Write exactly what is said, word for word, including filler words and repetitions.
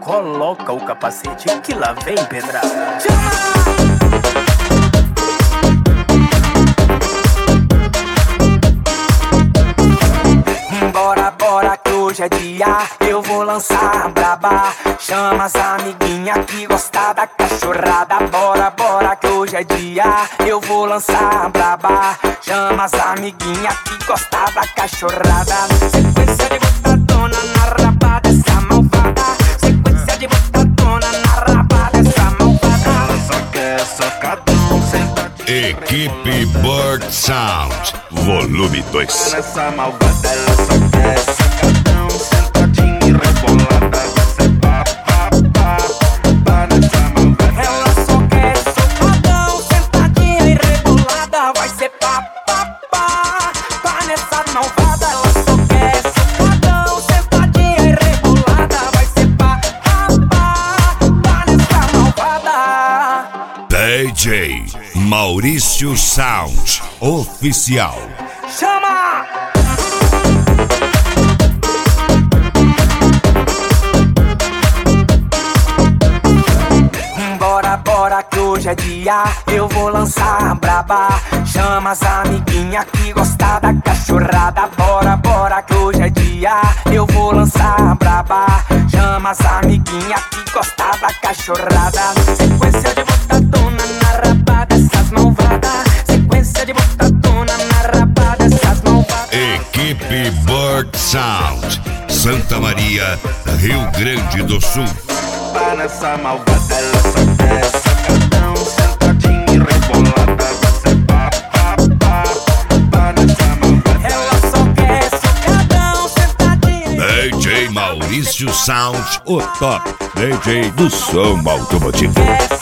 coloca o capacete que lá vem pedrada. Bora, bora que hoje é dia, eu vou lançar a braba. Chama as amiguinhas que gosta da cachorrada. Bora, bora que hoje é dia, eu vou lançar a braba. Chama as amiguinhas que gosta da cachorrada. Sequência de botadona na raba dessa malvada. Sequência de botadona na raba dessa malvada. Ela só quer socadão, sentadinha. Equipe Bird Sound, volume dois. Nessa malvada ela só quer socadão, sentadinha e rebolada. Vai ser pá, pá, pá, pá nessa malvada. Ela só quer socadão, sentadinha e rebolada. Vai ser pá, pá, pá, pá nessa malvada. Ela só quer socadão, sentadinha e rebolada. Vai ser pá, pá, pá, pá nessa malvada. D J Maurício Sound Oficial. Chama! Bora, bora que hoje é dia, eu vou lançar a braba. Chama as amiguinhas que gosta da cachorrada. Bora, bora que hoje é dia, eu vou lançar a braba. Chama as amiguinhas que gosta da cachorrada. Sequência de botadona na raba dessas malvadas. Sequência de botadona na raba dessas malvadas. Equipe Bird Sound, Santa Maria, Rio Grande do Sul. Pá nessa malvada ela só quer socadão, sentadinha e rebolada. Vai ser pá, pá, pá, pá nessa malvada. Ela só quer socadão, sentadinha. D J Maurício Sound, o top D J do som automotivo. Quer